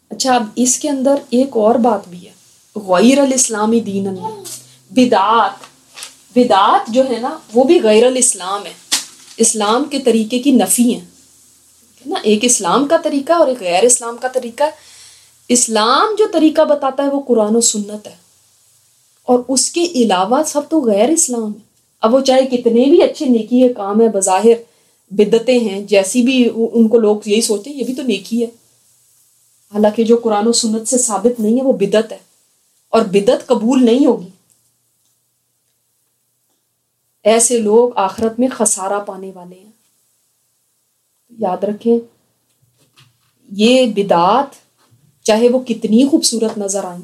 اچھا اب اس کے اندر ایک اور بات بھی ہے، غیر الاسلامی دین، بدعات جو ہے نا وہ بھی غیر الاسلام ہے، اسلام کے طریقے کی نفی ہے نا، ایک اسلام کا طریقہ اور ایک غیر اسلام کا طریقہ ہے۔ اسلام جو طریقہ بتاتا ہے وہ قرآن و سنت ہے، اور اس کے علاوہ سب تو غیر اسلام ہے۔ اب وہ چاہے کتنے بھی اچھے نیکی ہے کام ہے، بظاہر بدعتیں ہیں، جیسی بھی ان کو لوگ یہی سوچتے ہیں یہ بھی تو نیکی ہے، حالانکہ جو قرآن و سنت سے ثابت نہیں ہے وہ بدعت ہے، اور بدعت قبول نہیں ہوگی۔ ایسے لوگ آخرت میں خسارہ پانے والے ہیں۔ یاد رکھیں یہ بدعات چاہے وہ کتنی خوبصورت نظر آئیں،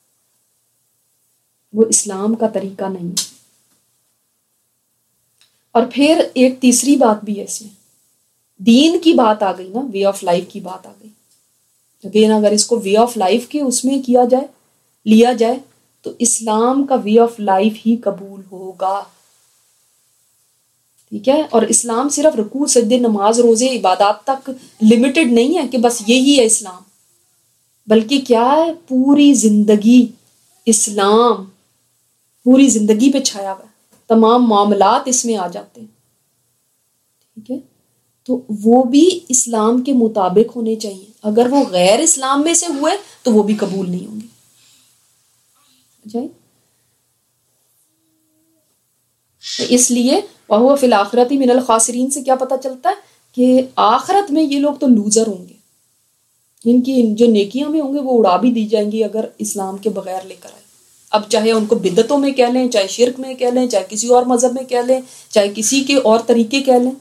وہ اسلام کا طریقہ نہیں ہے۔ اور پھر ایک تیسری بات بھی ہے اس میں، دین کی بات آ گئی نا، وے آف لائف کی بات آ گئی۔ اگین اگر اس کو وے آف لائف کے اس میں کیا جائے، لیا جائے، تو اسلام کا وے آف لائف ہی قبول ہوگا، ٹھیک ہے؟ اور اسلام صرف رکوع سجدے نماز روزے عبادات تک لمیٹڈ نہیں ہے کہ بس یہی ہے اسلام، بلکہ کیا ہے، پوری زندگی اسلام پوری زندگی پہ چھایا ہوا ہے، تمام معاملات اس میں آ جاتے ہیں، ٹھیک ہے؟ تو وہ بھی اسلام کے مطابق ہونے چاہیے، اگر وہ غیر اسلام میں سے ہوئے تو وہ بھی قبول نہیں ہوں گے۔ اس لیے وَهُوَ فِي الْآخِرَةِ مِنَ الْخَاسِرِينَ سے کیا پتہ چلتا ہے کہ آخرت میں یہ لوگ تو لوزر ہوں گے، ان کی جو نیکیاں میں ہوں گے وہ اڑا بھی دی جائیں گی اگر اسلام کے بغیر لے کر آئے۔ اب چاہے ان کو بدعتوں میں کہہ لیں، چاہے شرک میں کہہ لیں، چاہے کسی اور مذہب میں کہہ لیں، چاہے کسی کے اور طریقے کہہ لیں۔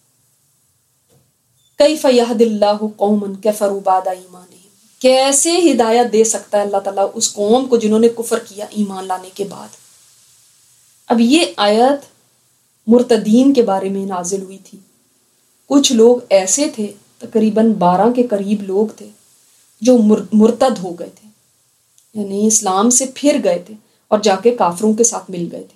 کیف یہد اللہ قوما کفروا بعد ایمانہم، کیسے ہدایت دے سکتا ہے اللہ تعالیٰ اس قوم کو جنہوں نے کفر کیا ایمان لانے کے بعد۔ اب یہ آیت مرتدین کے بارے میں نازل ہوئی تھی۔ کچھ لوگ ایسے تھے، تقریباً 12 کے قریب لوگ تھے جو مرتد ہو گئے تھے، یعنی اسلام سے پھر گئے تھے اور جا کے کافروں کے ساتھ مل گئے تھے۔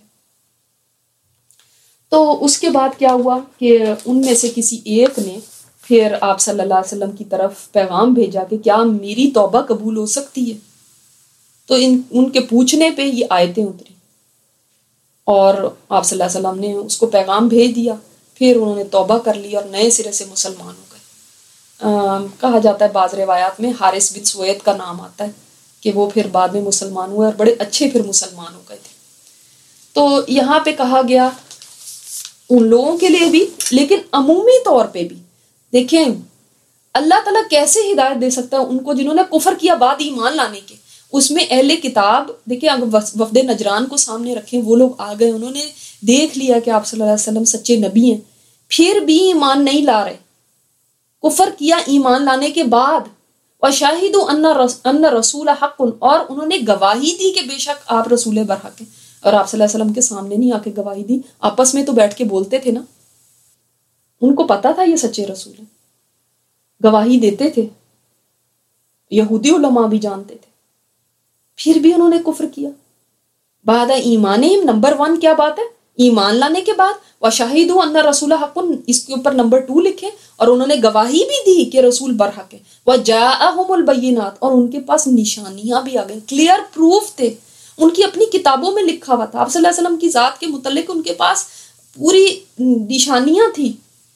تو اس کے بعد کیا ہوا کہ ان میں سے کسی ایک نے پھر آپ صلی اللہ علیہ وسلم کی طرف پیغام بھیجا کہ کیا میری توبہ قبول ہو سکتی ہے؟ تو ان کے پوچھنے پہ یہ آیتیں اتری اور آپ صلی اللہ علیہ وسلم نے اس کو پیغام بھیج دیا، پھر انہوں نے توبہ کر لی اور نئے سرے سے مسلمان ہو گئے۔ کہا جاتا ہے بعض روایات میں حارث بن سوید کا نام آتا ہے کہ وہ پھر بعد میں مسلمان ہوئے اور بڑے اچھے پھر مسلمان ہو گئے تھے۔ تو یہاں پہ کہا گیا ان لوگوں کے لیے بھی، لیکن عمومی طور پہ بھی دیکھیں اللہ تعالیٰ کیسے ہدایت دے سکتا ہے ان کو جنہوں نے کفر کیا بعد ایمان لانے کے۔ اس میں اہل کتاب دیکھیں، اگر وفد نجران کو سامنے رکھیں، وہ لوگ آ گئے، انہوں نے دیکھ لیا کہ آپ صلی اللہ علیہ وسلم سچے نبی ہیں، پھر بھی ایمان نہیں لا رہے، کفر کیا ایمان لانے کے بعد، وَشَاهِدُوا أَنَّ الرَّسُولَ حَقٌّ، اور انہوں نے گواہی دی کہ بے شک آپ رسول برحق ہیں، اور آپ صلی اللہ علیہ وسلم کے سامنے نہیں آ کے گواہی دی، آپس میں تو بیٹھ کے بولتے تھے نا، ان کو پتا تھا یہ سچے رسول ہیں، گواہی دیتے تھے، یہودی علماء بھی جانتے تھے، پھر بھی انہوں نے کفر کیا۔ بعد ایمانہم، نمبر 1 کیا بات ہے؟ ایمان لانے کے بعد، وَشَاهِدُوا أَنَّ الرَّسُولَ حَقٌّ، اس کے اوپر نمبر 2 لکھیں، اور انہوں نے گواہی بھی دی کہ رسول برحق ہے، وَجَاءَهُمُ الْبَيِّنَاتُ، اور ان کے پاس نشانیاں بھی آ گئیں، کلیئر پروف تھے، ان کی اپنی کتابوں میں لکھا ہوا تھا، آپ صلی اللہ علیہ وسلم کی ذات کے متعلق ان کے پاس پوری نشانیاں تھی،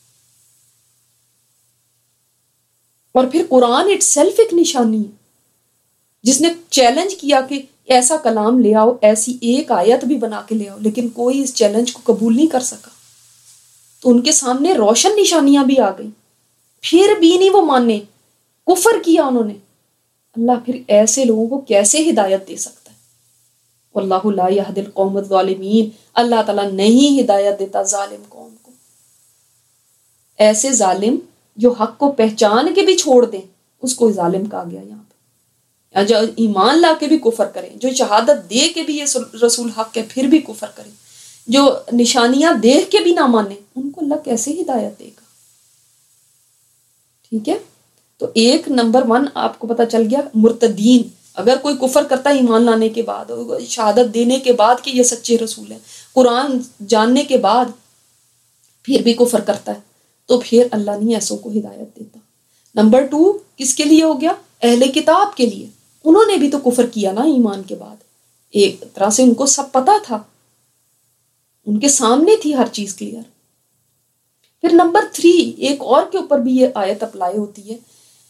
اور پھر قرآن اٹ سیلف ایک نشانی ہے جس نے چیلنج کیا کہ ایسا کلام لے آؤ، ایسی ایک آیت بھی بنا کے لے آؤ، لیکن کوئی اس چیلنج کو قبول نہیں کر سکا، تو ان کے سامنے روشن نشانیاں بھی آ گئیں، پھر بھی نہیں وہ مانے، کفر کیا انہوں نے۔ اللہ پھر ایسے لوگوں کو کیسے ہدایت دے سکتا ہے؟ واللہ لا یہدی القوم الظالمین، اللہ تعالیٰ نہیں ہدایت دیتا ظالم قوم کو، ایسے ظالم جو حق کو پہچان کے بھی چھوڑ دیں، اس کو ظالم کہا گیا یہاں پہ، جو ایمان لا کے بھی کفر کریں، جو شہادت دے کے بھی یہ رسول حق ہے پھر بھی کفر کریں، جو نشانیاں دیکھ کے بھی نہ مانیں، ان کو اللہ کیسے ہدایت دے گا؟ ٹھیک ہے، تو ایک نمبر 1 آپ کو پتہ چل گیا، مرتدین، اگر کوئی کفر کرتا ہے ایمان لانے کے بعد، شہادت دینے کے بعد کہ یہ سچے رسول ہیں، قرآن جاننے کے بعد پھر بھی کفر کرتا ہے، تو پھر اللہ نہیں ایسوں کو ہدایت دیتا۔ نمبر 2 کس کے لیے ہو گیا؟ اہل کتاب کے لیے، انہوں نے بھی تو کفر کیا نا ایمان کے بعد، ایک طرح سے ان کو سب پتا تھا، ان کے سامنے تھی ہر چیز کلیئر۔ پھر نمبر 3 ایک اور کے اوپر بھی یہ آیت اپلائی ہوتی ہے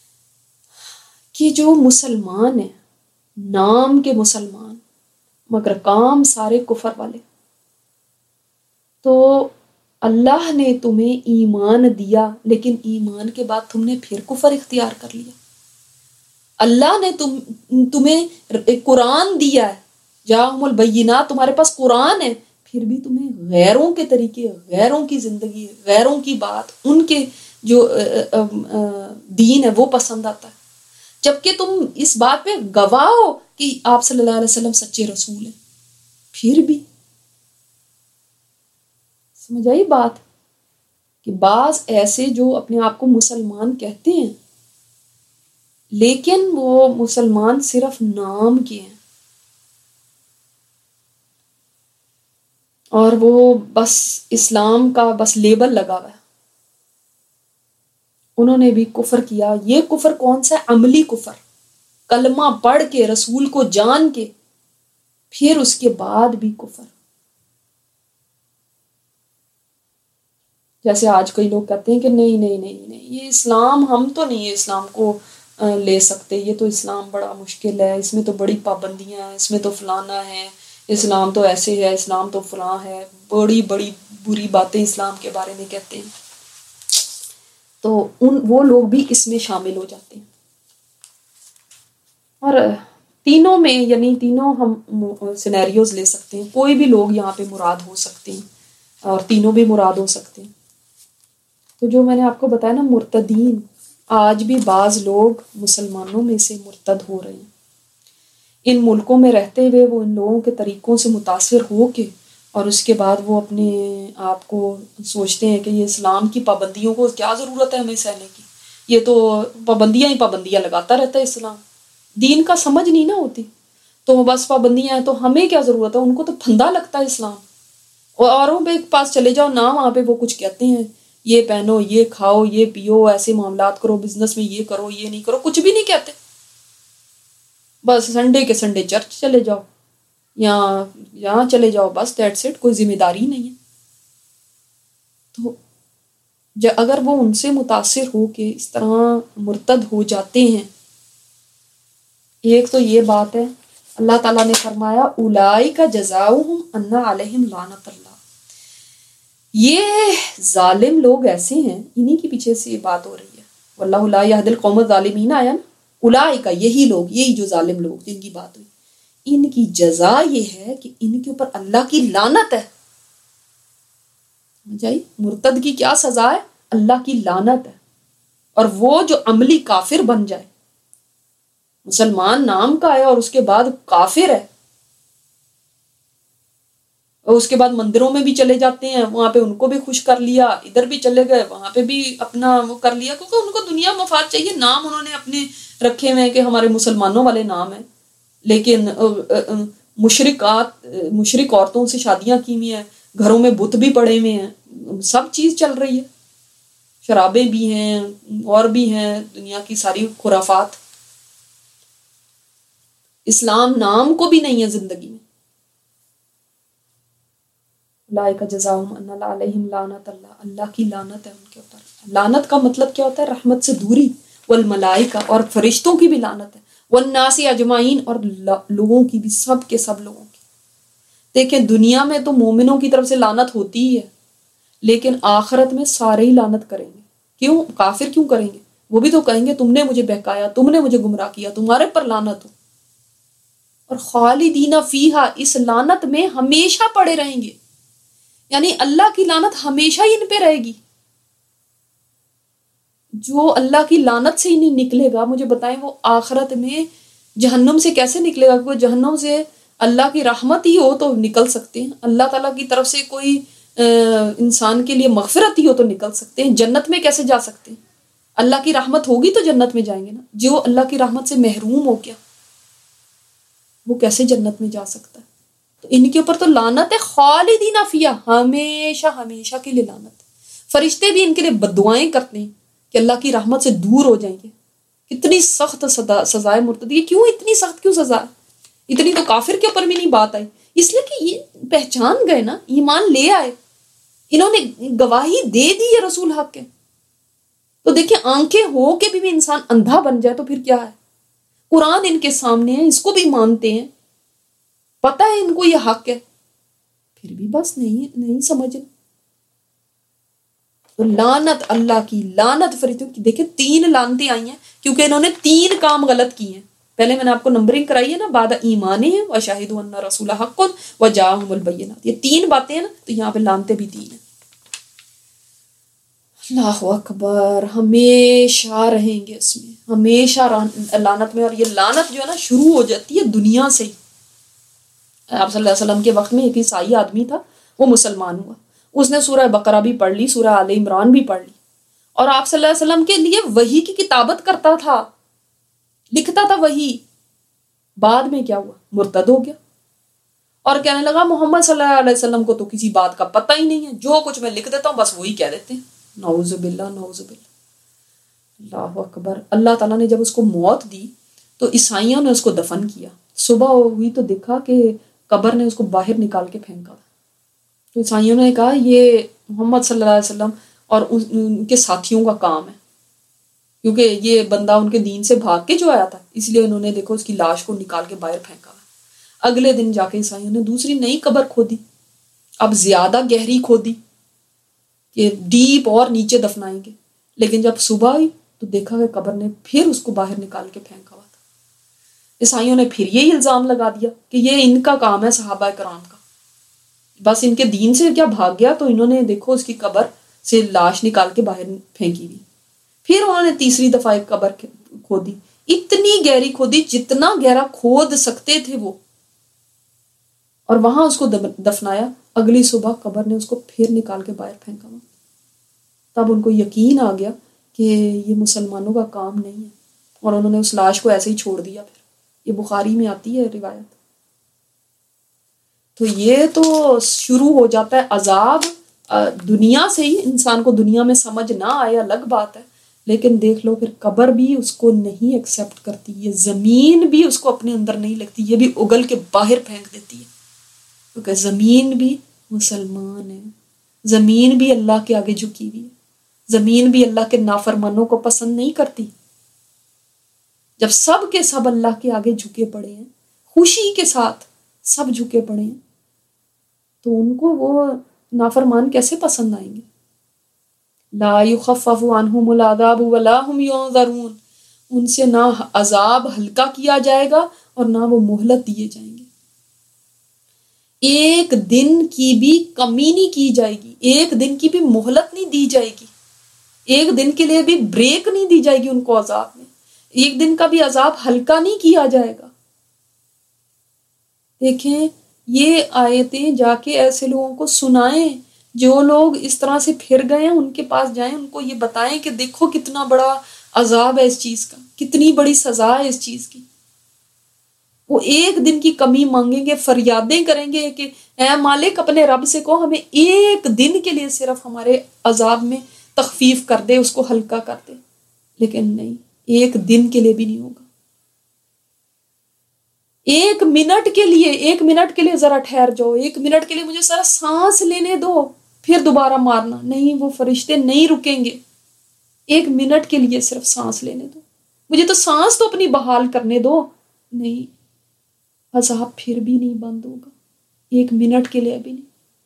کہ جو مسلمان ہیں، نام کے مسلمان مگر کام سارے کفر والے، تو اللہ نے تمہیں ایمان دیا لیکن ایمان کے بعد تم نے پھر کفر اختیار کر لیا۔ اللہ نے تمہیں قرآن دیا ہے، جاءہم البینات، تمہارے پاس قرآن ہے، پھر بھی تمہیں غیروں کے طریقے، غیروں کی زندگی، غیروں کی بات، ان کے جو دین ہے وہ پسند آتا ہے، جبکہ تم اس بات پہ گواہ ہو کہ آپ صلی اللہ علیہ وسلم سچے رسول ہیں، پھر بھی۔ سمجھ آئی بات؟ کہ بعض ایسے جو اپنے آپ کو مسلمان کہتے ہیں لیکن وہ مسلمان صرف نام کے ہیں، اور وہ بس اسلام کا بس لیبل لگا ہوا ہے، انہوں نے بھی کفر کیا۔ یہ کفر کون سا ہے؟ عملی کفر، کلمہ پڑھ کے، رسول کو جان کے، پھر اس کے بعد بھی کفر۔ جیسے آج کئی لوگ کہتے ہیں کہ نہیں یہ اسلام، ہم تو نہیں یہ اسلام کو لے سکتے، یہ تو اسلام بڑا مشکل ہے، اس میں تو بڑی پابندیاں ہیں، اس میں تو فلانا ہے، اسلام تو ایسے ہے، اسلام تو فلاں ہے، بڑی بڑی بری باتیں اسلام کے بارے میں کہتے ہیں، تو وہ لوگ بھی اس میں شامل ہو جاتے ہیں۔ اور تینوں میں، یعنی تینوں ہم سینیریوز لے سکتے ہیں، کوئی بھی لوگ یہاں پہ مراد ہو سکتے ہیں اور تینوں بھی مراد ہو سکتے ہیں۔ تو جو میں نے آپ کو بتایا نا مرتدین، آج بھی بعض لوگ مسلمانوں میں سے مرتد ہو رہے ہیں، ان ملکوں میں رہتے ہوئے وہ ان لوگوں کے طریقوں سے متاثر ہو کے، اور اس کے بعد وہ اپنے آپ کو سوچتے ہیں کہ یہ اسلام کی پابندیوں کو کیا ضرورت ہے ہمیں سہنے کی، یہ تو پابندیاں ہی پابندیاں لگاتا رہتا ہے اسلام، دین کا سمجھ نہیں نہ ہوتی، تو بس پابندیاں ہیں تو ہمیں کیا ضرورت ہے، ان کو تو پھندا لگتا ہے اسلام، اور اوروں پہ پاس چلے جاؤ نہ، وہاں پہ وہ کچھ کہتے ہیں، یہ پہنو، یہ کھاؤ، یہ پیو، ایسے معاملات کرو، بزنس میں یہ کرو، یہ نہیں کرو، کچھ بھی نہیں کہتے، بس سنڈے کے سنڈے چرچ چلے جاؤ، یہاں چلے جاؤ، بس دیٹس اٹ، کوئی ذمہ داری نہیں ہے۔ تو اگر وہ ان سے متاثر ہو کے اس طرح مرتد ہو جاتے ہیں، ایک تو یہ بات ہے، اللہ تعالیٰ نے فرمایا اولئک جزاؤہم ان علیہم لعنت اللہ، یہ ظالم لوگ ایسے ہیں، انہی کے پیچھے سے یہ بات ہو رہی ہے، واللہ لا یہدی القوم الظالمین، آیا نا، اولئک، یہی لوگ، یہی جو ظالم لوگ جن کی بات ہوئی، ان کی جزا یہ ہے کہ ان کے اوپر اللہ کی لعنت ہے۔ سمجھ آئی؟ مرتد کی کیا سزا ہے؟ اللہ کی لعنت ہے۔ اور وہ جو عملی کافر بن جائے، مسلمان نام کا ہے اور اس کے بعد کافر ہے، اور اس کے بعد مندروں میں بھی چلے جاتے ہیں، وہاں پہ ان کو بھی خوش کر لیا، ادھر بھی چلے گئے، وہاں پہ بھی اپنا وہ کر لیا، کیونکہ ان کو دنیا مفاد چاہیے، نام انہوں نے اپنے رکھے ہوئے ہیں کہ ہمارے مسلمانوں والے نام ہیں، لیکن مشرک عورتوں سے شادیاں کی ہوئی ہیں، گھروں میں بت بھی پڑے ہوئے ہیں، سب چیز چل رہی ہے، شرابیں بھی ہیں اور بھی ہیں، دنیا کی ساری خرافات، اسلام نام کو بھی نہیں ہے زندگی میں۔ اولئک جزاؤہم ان علیہم لعنت اللہ، اللہ کی لعنت ہے ان کے اوپر۔ لعنت کا مطلب کیا ہوتا ہے؟ رحمت سے دوری، والملائکہ، اور فرشتوں کی بھی لعنت ہے، والناس اجمعین، اور لوگوں کی بھی، سب کے سب لوگوں کی۔ دیکھیں دنیا میں تو مومنوں کی طرف سے لعنت ہوتی ہی ہے، لیکن آخرت میں سارے ہی لعنت کریں گے۔ کیوں؟ کافر کیوں کریں گے؟ وہ بھی تو کہیں گے تم نے مجھے بہکایا، تم نے مجھے گمراہ کیا، تمہارے پر لعنت ہو، اور خالدین فیہا، اس لعنت میں ہمیشہ پڑے رہیں گے، یعنی اللہ کی لعنت ہمیشہ ہی ان پہ رہے گی۔ جو اللہ کی لعنت سے ہی نہیں نکلے گا، مجھے بتائیں وہ آخرت میں جہنم سے کیسے نکلے گا؟ کوئی جہنم سے اللہ کی رحمت ہی ہو تو نکل سکتے ہیں، اللہ تعالیٰ کی طرف سے کوئی انسان کے لیے مغفرت ہی ہو تو نکل سکتے ہیں، جنت میں کیسے جا سکتے ہیں؟ اللہ کی رحمت ہوگی تو جنت میں جائیں گے نا، جو اللہ کی رحمت سے محروم ہو گیا وہ کیسے جنت میں جا سکتا ہے؟ تو ان کے اوپر تو لعنت ہے، خالدین فیہا، ہمیشہ ہمیشہ کے لیے لعنت ہے۔ فرشتے بھی ان کے لیے بد دعائیں کرتے ہیں کہ اللہ کی رحمت سے دور ہو جائیں گے، کتنی سخت سزائے مرتدی. کیوں اتنی سخت کیوں سزا؟ اتنی تو کافر کے اوپر بھی نہیں بات آئی. اس لیے کہ یہ پہچان گئے نا، ایمان لے آئے، انہوں نے گواہی دے دی یہ رسول حق کے. تو دیکھیں آنکھیں ہو کے بھی انسان اندھا بن جائے تو پھر کیا ہے. قرآن ان کے سامنے ہے، اس کو بھی مانتے ہیں، پتہ ہے ان کو یہ حق ہے، پھر بھی بس نہیں سمجھنا. تو لعنت اللہ کی، لعنت فرشتوں کی. دیکھیں 3 لعنتیں آئی ہیں کیونکہ انہوں نے 3 کام غلط کیے ہیں. پہلے میں نے آپ کو نمبرنگ کرائی ہے نا، بعد ایمانہم وشہدوا ان رسول حق وجاءہم البینات. یہ 3 باتیں ہیں نا، تو یہاں پہ لعنتیں بھی 3 ہیں. اللہ اکبر. ہمیشہ رہیں گے اس میں، ہمیشہ لعنت میں. اور یہ لعنت جو ہے نا شروع ہو جاتی ہے دنیا سے ہی. آپ صلی اللہ علیہ وسلم کے وقت میں ایک عیسائی آدمی تھا، وہ مسلمان ہوا، اس نے سورہ بقرہ بھی پڑھ لی، سورہ آل عمران بھی پڑھ لی، اور آپ صلی اللہ علیہ وسلم کے لیے وحی کی کتابت کرتا تھا، لکھتا تھا وحی. بعد میں کیا ہوا؟ مرتد ہو گیا اور کہنے لگا محمد صلی اللہ علیہ وسلم کو تو کسی بات کا پتہ ہی نہیں ہے، جو کچھ میں لکھ دیتا ہوں بس وہی کہہ دیتے ہیں. نعوذ باللہ، نعوذ باللہ. اللہ اکبر. اللہ تعالیٰ نے جب اس کو موت دی تو عیسائیوں نے اس کو دفن کیا. صبح ہوئی تو دیکھا کہ قبر نے اس کو باہر نکال کے پھینکا. تو عیسائیوں نے کہا یہ محمد صلی اللہ علیہ وسلم اور ان کے ساتھیوں کا کام ہے، کیونکہ یہ بندہ ان کے دین سے بھاگ کے جو آیا تھا، اس لیے انہوں نے دیکھو اس کی لاش کو نکال کے باہر پھینکا. اگلے دن جا کے عیسائیوں نے دوسری نئی قبر کھودی، اب زیادہ گہری کھودی کہ ڈیپ اور نیچے دفنائیں گے. لیکن جب صبح ہوئی تو دیکھا کہ قبر نے پھر اس کو باہر نکال کے پھینکا ہوا تھا. عیسائیوں نے پھر یہی الزام لگا دیا کہ یہ ان کا کام ہے، صحابہ کرام کا، بس ان کے دین سے کیا بھاگ گیا تو انہوں نے دیکھو اس کی قبر سے لاش نکال کے باہر پھینکی ہوئی. پھر انہوں نے تیسری دفعہ ایک قبر کھودی، اتنی گہری کھودی جتنا گہرا کھود سکتے تھے وہ، اور وہاں اس کو دفنایا. اگلی صبح قبر نے اس کو پھر نکال کے باہر پھینکا ہوا. تب ان کو یقین آ گیا کہ یہ مسلمانوں کا کام نہیں ہے، اور انہوں نے اس لاش کو ایسے ہی چھوڑ دیا. پھر یہ بخاری میں آتی ہے روایت. تو یہ تو شروع ہو جاتا ہے عذاب دنیا سے ہی. انسان کو دنیا میں سمجھ نہ آئے الگ بات ہے، لیکن دیکھ لو پھر قبر بھی اس کو نہیں ایکسیپٹ کرتی، یہ زمین بھی اس کو اپنے اندر نہیں لگتی، یہ بھی اگل کے باہر پھینک دیتی ہے. کیونکہ زمین بھی مسلمان ہے، زمین بھی اللہ کے آگے جھکی ہوئی ہے، زمین بھی اللہ کے نافرمانوں کو پسند نہیں کرتی. جب سب کے سب اللہ کے آگے جھکے پڑے ہیں، خوشی کے ساتھ سب جھکے پڑے ہیں، تو ان کو وہ نافرمان کیسے پسند آئیں گے؟ لا یخفف عنہم العذاب ولا هم ینظرون. ان سے نہ عذاب ہلکا کیا جائے گا اور نہ وہ مہلت دیے جائیں گے. ایک دن کی بھی کمی نہیں کی جائے گی، ایک دن کی بھی مہلت نہیں دی جائے گی، ایک دن کے لیے بھی بریک نہیں دی جائے گی ان کو عذاب میں. ایک دن کا بھی عذاب ہلکا نہیں کیا جائے گا. دیکھیں یہ آیتیں جا کے ایسے لوگوں کو سنائیں، جو لوگ اس طرح سے پھر گئے ہیں ان کے پاس جائیں، ان کو یہ بتائیں کہ دیکھو کتنا بڑا عذاب ہے اس چیز کا، کتنی بڑی سزا ہے اس چیز کی. وہ ایک دن کی کمی مانگیں گے، فریادیں کریں گے کہ اے مالک اپنے رب سے کہو ہمیں ایک دن کے لیے صرف ہمارے عذاب میں تخفیف کر دے، اس کو ہلکا کر دے. لیکن نہیں، ایک دن کے لیے بھی نہیں ہوگا. ایک منٹ کے لیے ذرا ٹھہر جاؤ، ایک منٹ کے لیے مجھے ذرا سانس لینے دو، پھر دوبارہ مارنا. نہیں، وہ فرشتے نہیں رکیں گے. ایک منٹ کے لیے صرف سانس لینے دو، مجھے تو سانس تو اپنی بحال کرنے دو. نہیں، عذاب پھر بھی نہیں بند ہوگا، ایک منٹ کے لیے بھی نہیں.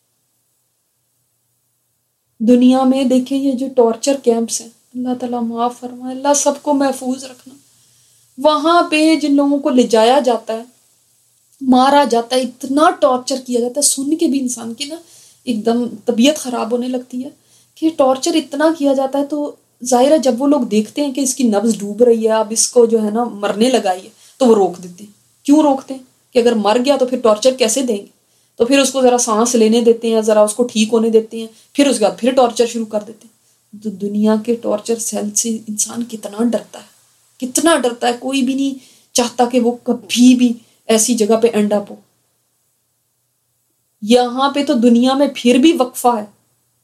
دنیا میں دیکھیں یہ جو ٹارچر کیمپس ہیں، اللہ تعالیٰ معاف فرمائے، اللہ سب کو محفوظ رکھنا. وہاں پہ جن لوگوں کو لے جایا جاتا ہے، مارا جاتا ہے، اتنا ٹارچر کیا جاتا ہے، سن کے بھی انسان کی نا ایک دم طبیعت خراب ہونے لگتی ہے کہ ٹارچر اتنا کیا جاتا ہے. تو ظاہر ہے جب وہ لوگ دیکھتے ہیں کہ اس کی نبض ڈوب رہی ہے، اب اس کو جو ہے نا مرنے لگائی ہے، تو وہ روک دیتے ہیں. کیوں روکتے ہیں؟ کہ اگر مر گیا تو پھر ٹارچر کیسے دیں گے، تو پھر اس کو ذرا سانس لینے دیتے ہیں، ذرا اس کو ٹھیک ہونے دیتے ہیں، پھر اس کے بعد پھر ٹارچر شروع کر دیتے ہیں. تو دنیا کے ٹارچر سیل سے انسان کتنا ڈرتا ہے، کتنا ڈرتا ہے. کوئی بھی نہیں چاہتا کہ وہ کبھی بھی ایسی جگہ پہ اینڈ اپ ہو. یہاں پہ تو دنیا میں پھر بھی وقفہ ہے،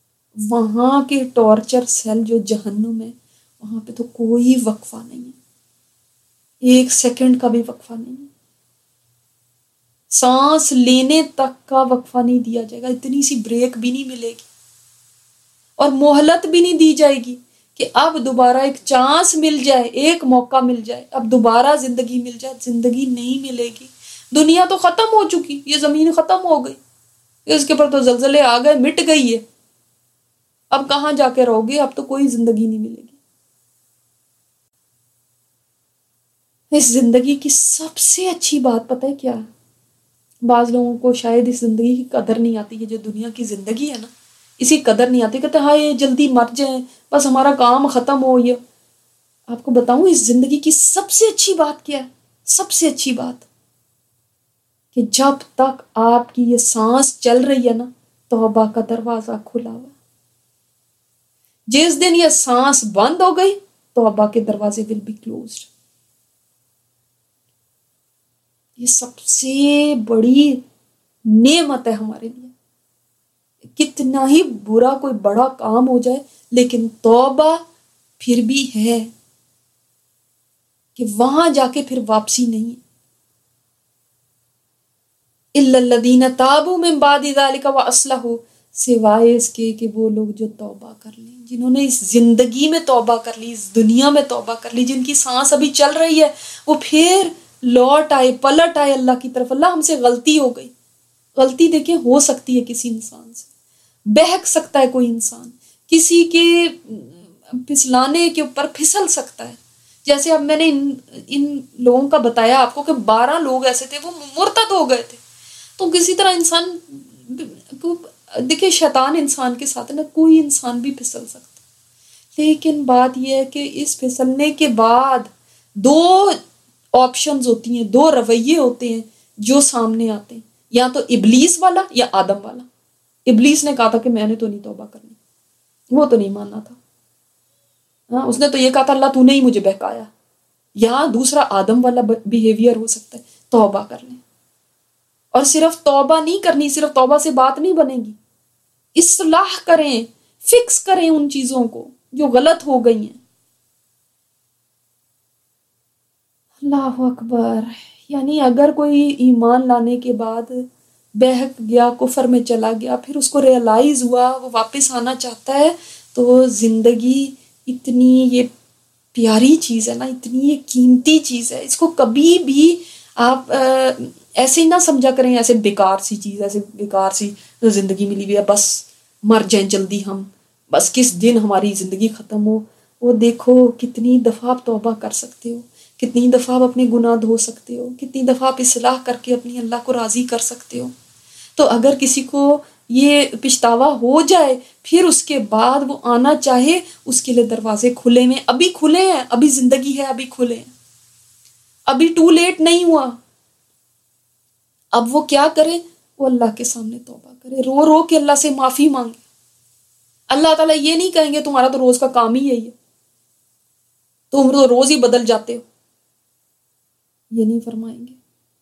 وہاں کے ٹارچر سیل جو جہنم ہے، وہاں پہ تو کوئی وقفہ نہیں ہے. ایک سیکنڈ کا بھی وقفہ نہیں ہے، سانس لینے تک کا وقفہ نہیں دیا جائے گا، اتنی سی بریک بھی نہیں ملے گی، اور مہلت بھی نہیں دی جائے گی کہ اب دوبارہ ایک چانس مل جائے، ایک موقع مل جائے، اب دوبارہ زندگی مل جائے، زندگی نہیں ملے گی۔ دنیا تو ختم ہو چکی، یہ زمین ختم ہو گئی، اس کے پر تو زلزلے آ گئے، مٹ گئی ہے، اب کہاں جا کے رہو گے؟ اب تو کوئی زندگی نہیں ملے گی۔ اس زندگی کی سب سے اچھی بات پتہ ہے کیا ہے؟ بعض لوگوں کو شاید اس زندگی کی قدر نہیں آتی، یہ جو دنیا کی زندگی ہے نا، اسی قدر نہیں آتی، کہتے ہیں ہائے جلدی مر جائیں، بس ہمارا کام ختم ہو۔ یہ آپ کو بتاؤں اس زندگی کی سب سے اچھی بات کیا ہے؟ سب سے اچھی بات کہ جب تک آپ کی یہ سانس چل رہی ہے نا، توبہ کا دروازہ کھلا ہوا ہے۔ جس دن یہ سانس بند ہو گئی، توبہ کے دروازے ول بی کلوزڈ۔ یہ سب سے بڑی نعمت ہے ہمارے لیے۔ کتنا ہی برا کوئی بڑا کام ہو جائے، لیکن توبہ پھر بھی ہے کہ وہاں جا کے پھر واپسی نہیں ہے۔ الا الذین تابوا من بعد ذلک واصلحوا، سوائے اس کے کہ وہ لوگ جو توبہ کر لیں، جنہوں نے اس زندگی میں توبہ کر لی، اس دنیا میں توبہ کر لی، جن کی سانس ابھی چل رہی ہے، وہ پھر لوٹ آئے، پلٹ آئے اللہ کی طرف۔ اللہ ہم سے غلطی ہو گئی۔ غلطی دیکھیں ہو سکتی ہے کسی انسان سے، بہک سکتا ہے کوئی انسان، کسی کے پھسلانے کے اوپر پھسل سکتا ہے۔ جیسے اب میں نے ان لوگوں کا بتایا آپ کو کہ 12 لوگ ایسے تھے وہ مرتد ہو گئے تھے، تو کسی طرح انسان کو دیکھیں، شیطان انسان کے ساتھ نا، کوئی انسان بھی پھسل سکتا، لیکن بات یہ ہے کہ اس پھسلنے کے بعد 2 آپشنز ہوتی ہیں، 2 رویے ہوتے ہیں جو سامنے آتے ہیں، یا تو ابلیس والا یا آدم والا۔ ابلیس نے کہا تھا کہ میں نے تو نہیں توبہ کرنی، وہ تو نہیں ماننا تھا، ہاں اس نے تو یہ کہا تھا اللہ تو نے ہی مجھے بہکایا۔ یا دوسرا آدم والا بیہیویئر ہو سکتا ہے، توبہ کر لیں، اور صرف توبہ نہیں کرنی، صرف توبہ سے بات نہیں بنے گی، اصلاح کریں، فکس کریں ان چیزوں کو جو غلط ہو گئی ہیں۔ اللہ اکبر۔ یعنی اگر کوئی ایمان لانے کے بعد بہک گیا، کفر میں چلا گیا، پھر اس کو ریئلائز ہوا، وہ واپس آنا چاہتا ہے، تو زندگی اتنی یہ پیاری چیز ہے نا، اتنی یہ قیمتی چیز ہے، اس کو کبھی بھی آپ ایسے ہی نہ سمجھا کریں ایسے بیکار سی چیز، ایسے بیکار سی زندگی ملی ہوئی ہے، بس مر جائیں جلدی ہم، بس کس دن ہماری زندگی ختم ہو۔ وہ دیکھو کتنی دفعہ آپ توبہ کر سکتے ہو، کتنی دفعہ آپ اپنے گناہ دھو سکتے ہو، کتنی دفعہ آپ اصلاح کر کے اپنی اللہ کو راضی کر سکتے ہو۔ تو اگر کسی کو یہ پچھتاوا ہو جائے، پھر اس کے بعد وہ آنا چاہے، اس کے لیے دروازے کھلے ہیں، ابھی کھلے ہیں، ابھی زندگی ہے، ابھی کھلے ہیں، ابھی ٹو لیٹ نہیں ہوا۔ اب وہ کیا کرے؟ وہ اللہ کے سامنے توبہ کرے، رو رو کے اللہ سے معافی مانگے۔ اللہ تعالیٰ یہ نہیں کہیں گے تمہارا تو روز کا کام ہی یہی ہے، تم تو روز ہی بدل جاتے ہو، یہ نہیں فرمائیں گے،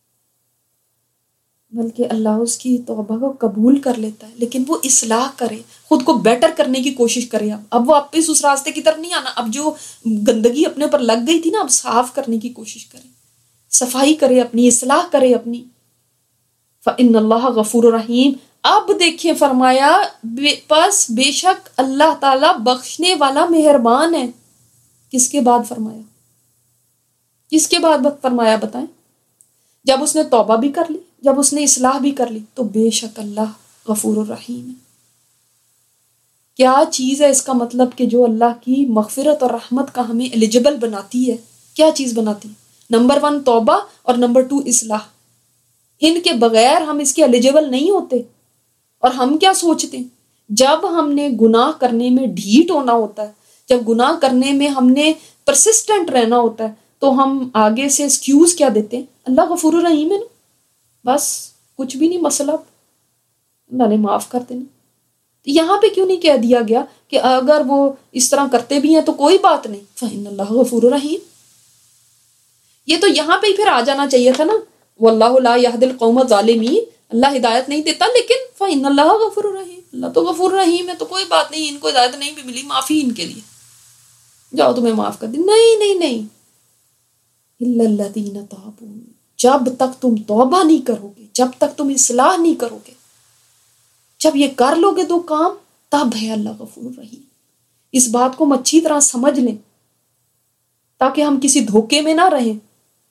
بلکہ اللہ اس کی توبہ کو قبول کر لیتا ہے، لیکن وہ اصلاح کرے، خود کو بیٹر کرنے کی کوشش کرے۔ اب وہ واپس اس راستے کی طرف نہیں آنا، اب جو گندگی اپنے پر لگ گئی تھی نا، اب صاف کرنے کی کوشش کرے، صفائی کرے، اپنی اصلاح کرے اپنی۔ فإن اللہ غفور رحیم۔ اب دیکھیں فرمایا پس بے شک اللہ تعالیٰ بخشنے والا مہربان ہے۔ کس کے بعد فرمایا؟ کس کے بعد فرمایا بتائیں؟ جب اس نے توبہ بھی کر لی، جب اس نے اصلاح بھی کر لی، تو بے شک اللہ غفور الرحیم ہے۔ کیا چیز ہے اس کا مطلب کہ جو اللہ کی مغفرت اور رحمت کا ہمیں ایلیجبل بناتی ہے؟ کیا چیز بناتی ہے؟ نمبر 1 توبہ، اور نمبر 2 اصلاح۔ ان کے بغیر ہم اس کے ایلیجبل نہیں ہوتے۔ اور ہم کیا سوچتے ہیں؟ جب ہم نے گناہ کرنے میں ڈھیٹ ہونا ہوتا ہے، جب گناہ کرنے میں ہم نے پرسسٹنٹ رہنا ہوتا ہے، تو ہم آگے سے ایکسکیوز کیا دیتے ہیں؟ اللہ غفور الرحیم ہے نا، بس کچھ بھی نہیں، مسئلہ اللہ نے معاف کر دینا۔ یہاں پہ کیوں نہیں کہہ دیا گیا کہ اگر وہ اس طرح کرتے بھی ہیں تو کوئی بات نہیں، فإن اللہ غفور الرحیم؟ یہ تو یہاں پہ ہی پھر آ جانا چاہیے تھا نا، واللہ لا یہدی القوم الظالمین، اللہ ہدایت نہیں دیتا، لیکن فإن اللہ غفور الرحیم، اللہ تو غفور رحیم ہے، تو کوئی بات نہیں، ان کو ہدایت نہیں بھی ملی، معافی ان کے لیے، جاؤ تمہیں معاف کر دی۔ نہیں نہیں نہیں، الا الذین تابوا، جب تک تم توبہ نہیں کرو گے، جب تک تم اصلاح نہیں کرو گے، جب یہ کر لو گے دو کام، تب ہے اللہ غفور رحیم۔ اس بات کو ہم اچھی طرح سمجھ لیں تاکہ ہم کسی دھوکے میں نہ رہیں۔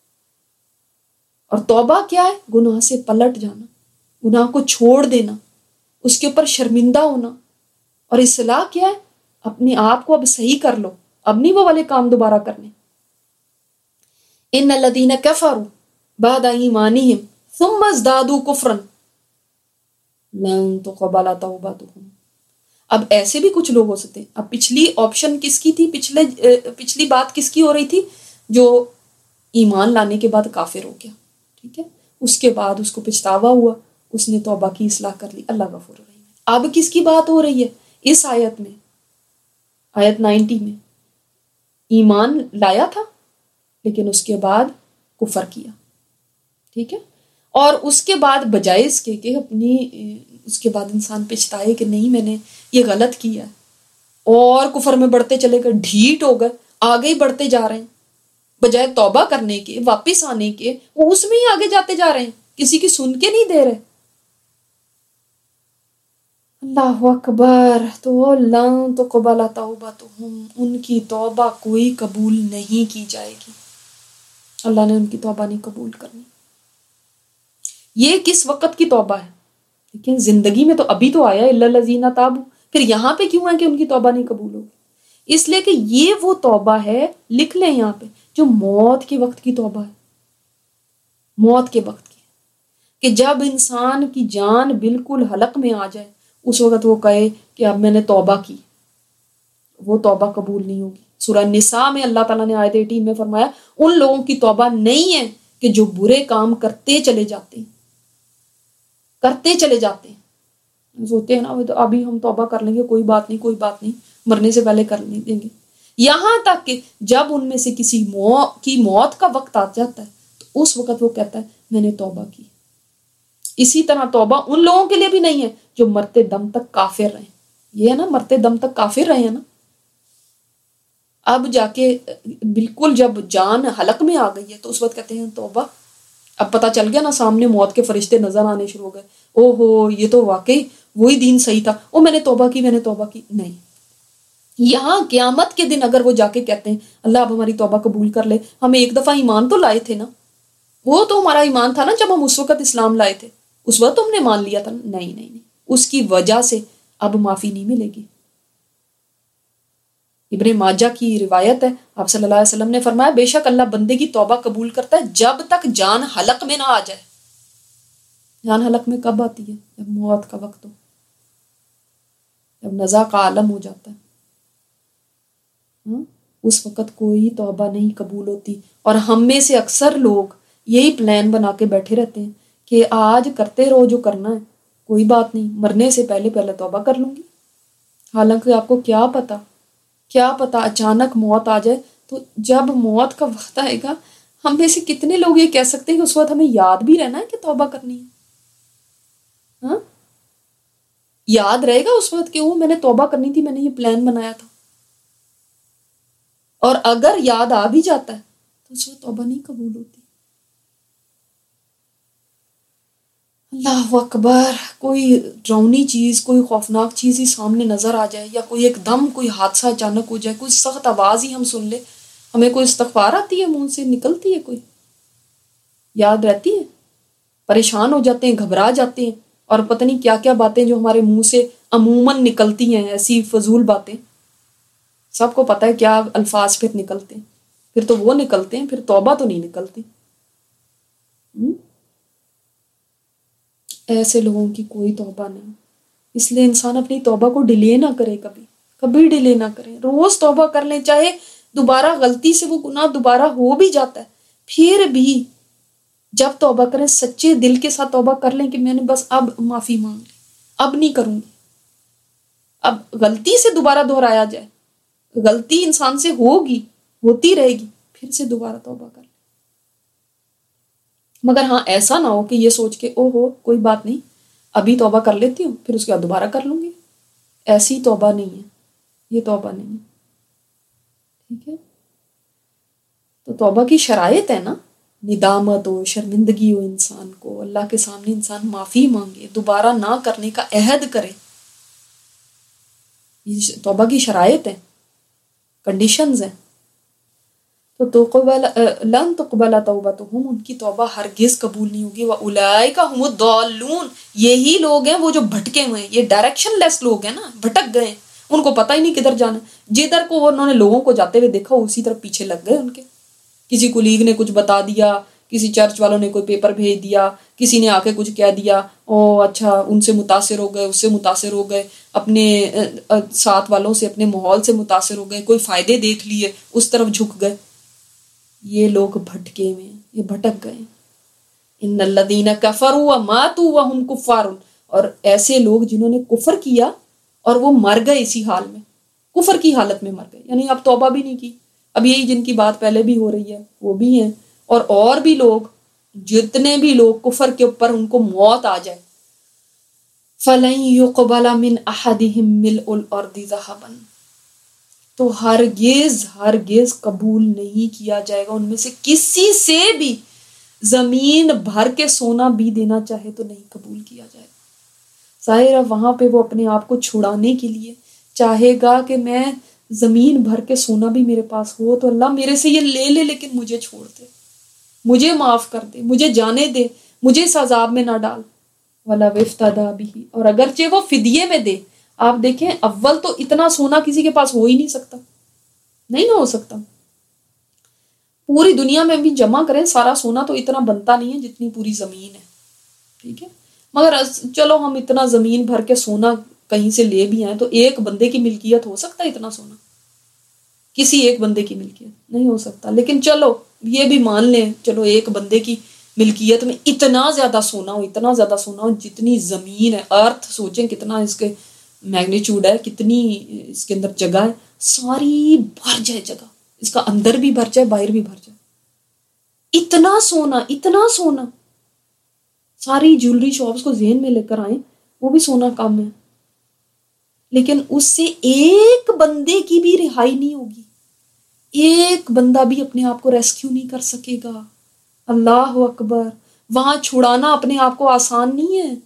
اور توبہ کیا ہے؟ گناہ سے پلٹ جانا، گناہ کو چھوڑ دینا، اس کے اوپر شرمندہ ہونا۔ اور اصلاح کیا ہے؟ اپنے آپ کو اب صحیح کر لو، اب نہیں وہ والے کام دوبارہ کرنے۔ ان الذین کفروا بعد ایمانہم ثم ازدادوا کفرا لن تقبل توبتہم۔ اب ایسے بھی کچھ لوگ ہو سکتے ہیں۔ اب پچھلی آپشن کس کی تھی؟ پچھلی بات کس کی ہو رہی تھی؟ جو ایمان لانے کے بعد کافر ہو گیا، ٹھیک ہے، اس کے بعد اس کو پچھتاوا ہوا، اس نے توبہ کی، اصلاح کر لی، اللہ غفور رحیم۔ اب کس کی بات ہو رہی ہے اس آیت میں؟ آیت 90 میں ایمان لایا تھا لیکن اس کے بعد کفر کیا، ٹھیک ہے، اور اس کے بعد بجائے اس کے کہ اس کے بعد انسان پچھتائے کہ نہیں میں نے یہ غلط کیا ہے، اور کفر میں بڑھتے چلے گئے، ڈھیٹ ہو گئے، آگے ہی بڑھتے جا رہے ہیں، بجائے توبہ کرنے کے، واپس آنے کے، وہ اس میں ہی آگے جاتے جا رہے ہیں، کسی کی سن کے نہیں دے رہے۔ اللہ اکبر۔ تو لن تقبل توبتہم، ان کی توبہ کوئی قبول نہیں کی جائے گی، اللہ نے ان کی توبہ نہیں قبول کرنی۔ یہ کس وقت کی توبہ ہے؟ لیکن زندگی میں تو ابھی تو آیا الا الذین تابوا، پھر یہاں پہ کیوں ہے کہ ان کی توبہ نہیں قبول ہوگی؟ اس لیے کہ یہ وہ توبہ ہے، لکھ لیں یہاں پہ، جو موت کے وقت کی توبہ ہے، موت کے وقت کی، کہ جب انسان کی جان بالکل حلق میں آ جائے، اس وقت وہ کہے کہ اب میں نے توبہ کی، وہ توبہ قبول نہیں ہوگی۔ سورہ نساء میں اللہ تعالیٰ نے آیت 18 میں فرمایا ان لوگوں کی توبہ نہیں ہے کہ جو برے کام کرتے چلے جاتے ہیں، کرتے چلے جاتے ہیں، سوچتے ہیں نا تو ابھی ہم توبہ کر لیں گے، کوئی بات نہیں، کوئی بات نہیں، مرنے سے پہلے کر لیں دیں گے، یہاں تک کہ جب ان میں سے کسی کی موت کا وقت آ جاتا ہے تو اس وقت وہ کہتا ہے میں نے توبہ کی۔ اسی طرح توبہ ان لوگوں کے لیے بھی نہیں ہے جو مرتے دم تک کافر رہیں، یہ ہے نا، مرتے دم تک کافر رہے ہیں نا، اب جا کے بالکل جب جان حلق میں آ گئی ہے تو اس وقت کہتے ہیں توبہ۔ اب پتہ چل گیا نا، سامنے موت کے فرشتے نظر آنے شروع ہو گئے، او ہو یہ تو واقعی وہی دین صحیح تھا، او میں نے توبہ کی، میں نے توبہ کی۔ نہیں، یہاں قیامت کے دن اگر وہ جا کے کہتے ہیں اللہ اب ہماری توبہ قبول کر لے، ہمیں ایک دفعہ ایمان تو لائے تھے نا، وہ تو ہمارا ایمان تھا نا جب ہم اس وقت اسلام لائے تھے، اس وقت ہم نے مان لیا تھا، نہیں نہیں نہیں، اس کی وجہ سے اب معافی نہیں ملے گی۔ ابن ماجہ کی روایت ہے، آپ صلی اللہ علیہ وسلم نے فرمایا بے شک اللہ بندے کی توبہ قبول کرتا ہے جب تک جان حلق میں نہ آ جائے۔ جان حلق میں کب آتی ہے؟ جب موت کا وقت ہو، جب نزع کا عالم ہو جاتا ہے، اس وقت کوئی توبہ نہیں قبول ہوتی۔ اور ہم میں سے اکثر لوگ یہی پلان بنا کے بیٹھے رہتے ہیں کہ آج کرتے رہو جو کرنا ہے، کوئی بات نہیں، مرنے سے پہلے پہلے توبہ کر لوں گی۔ حالانکہ آپ کو کیا پتا اچانک موت آ جائے، تو جب موت کا وقت آئے گا، ہم میں سے کتنے لوگ یہ کہہ سکتے ہیں کہ اس وقت ہمیں یاد بھی رہنا ہے کہ توبہ کرنی ہے؟ ہاں، یاد رہے گا اس وقت کہ وہ میں نے توبہ کرنی تھی، میں نے یہ پلان بنایا تھا؟ اور اگر یاد آ بھی جاتا ہے تو اس وقت توبہ نہیں قبول ہوتی۔ اللہ اکبر۔ کوئی ڈراؤنی چیز، کوئی خوفناک چیز ہی سامنے نظر آ جائے، یا کوئی ایک دم کوئی حادثہ اچانک ہو جائے، کوئی سخت آواز ہی ہم سن لے، ہمیں کوئی استغفار آتی ہے منہ سے نکلتی ہے، کوئی یاد رہتی ہے، پریشان ہو جاتے ہیں، گھبرا جاتے ہیں، اور پتہ نہیں کیا کیا باتیں جو ہمارے منہ سے عموماً نکلتی ہیں، ایسی فضول باتیں، سب کو پتہ ہے کیا الفاظ پھر نکلتے ہیں، پھر تو وہ نکلتے ہیں، پھر توبہ تو نہیں نکلتی۔ ایسے لوگوں کی کوئی توبہ نہیں، اس لیے انسان اپنی توبہ کو ڈیلے نہ کرے، کبھی ڈیلے نہ کرے، روز توبہ کر لیں، چاہے دوبارہ غلطی سے وہ گناہ دوبارہ ہو بھی جاتا ہے، پھر بھی جب توبہ کریں سچے دل کے ساتھ توبہ کر لیں کہ میں نے بس اب معافی مانگ لی، اب نہیں کروں گی۔ اب غلطی سے دوبارہ دہرایا جائے، غلطی انسان سے ہوتی رہے گی، پھر سے دوبارہ توبہ کر لیں، مگر ہاں ایسا نہ ہو کہ یہ سوچ کے او ہو کوئی بات نہیں، ابھی توبہ کر لیتی ہوں پھر اس کے بعد دوبارہ کر لوں گی، ایسی توبہ نہیں ہے، یہ توبہ نہیں ہے، ٹھیک ہے۔ تو توبہ کی شرائط ہے نا، ندامت ہو، شرمندگی ہو انسان کو، اللہ کے سامنے انسان معافی مانگے، دوبارہ نہ کرنے کا عہد کرے، یہ توبہ کی شرائط ہیں، کنڈیشنز ہیں۔ تو لن تقبل توبتہم، ان کی توبہ ہرگز قبول نہیں ہوگی، وَأُولَئِکَ هُمُ الضَّالُّونَ، یہی لوگ ہیں وہ جو بھٹکے ہوئے ہیں، یہ ڈائریکشن لیس لوگ ہیں نا، بھٹک گئے ہیں، ان کو پتہ ہی نہیں کدھر جانا، جدھر کو انہوں نے لوگوں کو جاتے ہوئے دیکھا اسی طرف پیچھے لگ گئے ان کے، کسی کولیگ نے کچھ بتا دیا، کسی چرچ والوں نے کوئی پیپر بھیج دیا، کسی نے آ کے کچھ کہہ دیا، او اچھا ان سے متاثر ہو گئے، اس سے متاثر ہو گئے، اپنے ساتھ والوں سے، اپنے ماحول سے متاثر ہو گئے، کوئی فائدے دیکھ لیے، اس طرف جھک گئے۔ یہ لوگ بھٹکے ہوئے ہیں، یہ بھٹک گئے۔ ان الذین کفروا وماتوا وهم کفار، اور ایسے لوگ جنہوں نے کفر کیا اور وہ مر گئے اسی حال میں، کفر کی حالت میں مر گئے، یعنی اب توبہ بھی نہیں کی، اب یہی جن کی بات پہلے بھی ہو رہی ہے وہ بھی ہیں، اور بھی لوگ، جتنے بھی لوگ کفر کے اوپر ان کو موت آ جائے، فَلَن يُقْبَلَ مِنْ أَحَدِهِمْ مِلْءُ الْأَرْضِ ذَهَبًا، تو ہرگز قبول نہیں کیا جائے گا ان میں سے کسی سے بھی، زمین بھر کے سونا بھی دینا چاہے تو نہیں قبول کیا جائے گا۔ ظاہر ہے وہاں پہ وہ اپنے آپ کو چھڑانے کے لیے چاہے گا کہ میں زمین بھر کے سونا بھی میرے پاس ہو تو اللہ میرے سے یہ لے لے، لیکن مجھے چھوڑ دے، مجھے معاف کر دے، مجھے جانے دے، مجھے اس عذاب میں نہ ڈال۔ وَلَوِ افْتَدَىٰ بِهِ، اور اگرچہ وہ فدیے میں دے، آپ دیکھیں اول تو اتنا سونا کسی کے پاس ہو ہی نہیں سکتا، نہیں نہ ہو سکتا، پوری دنیا میں بھی جمع کریں سارا سونا تو اتنا بنتا نہیں ہے جتنی پوری زمین ہے، ٹھیک ہے، مگر چلو ہم اتنا زمین بھر کے سونا کہیں سے لے بھی آئیں تو ایک بندے کی ملکیت ہو سکتا ہے اتنا سونا؟ کسی ایک بندے کی ملکیت نہیں ہو سکتا، لیکن چلو یہ بھی مان لیں، چلو ایک بندے کی ملکیت میں اتنا زیادہ سونا ہو، اتنا زیادہ سونا ہو جتنی زمین ہے، ارتھ سوچیں کتنا اس کے میگنیچیوڈ ہے، کتنی اس کے اندر جگہ ہے، ساری بھر جائے جگہ، اس کا اندر بھی بھر جائے باہر بھی بھر جائے، اتنا سونا، اتنا سونا، ساری جیولری شاپس کو ذہن میں لے کر آئیں، وہ بھی سونا کم ہے، لیکن اس سے ایک بندے کی بھی رہائی نہیں ہوگی، ایک بندہ بھی اپنے آپ کو ریسکیو نہیں کر سکے گا۔ اللہ اکبر، وہاں چھڑانا اپنے آپ کو آسان نہیں ہے،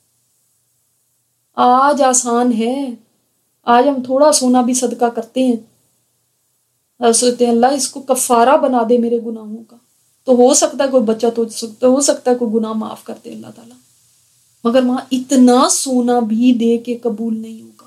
آج آسان ہے، آج ہم تھوڑا سونا بھی صدقہ کرتے ہیں، سوچتے ہیں اللہ اس کو کفارہ بنا دے میرے گناہوں کا، تو ہو سکتا ہے کوئی بچت ہو سکتا ہے کوئی گناہ معاف کر دے اللہ تعالیٰ، مگر وہاں اتنا سونا بھی دے کے قبول نہیں ہوگا۔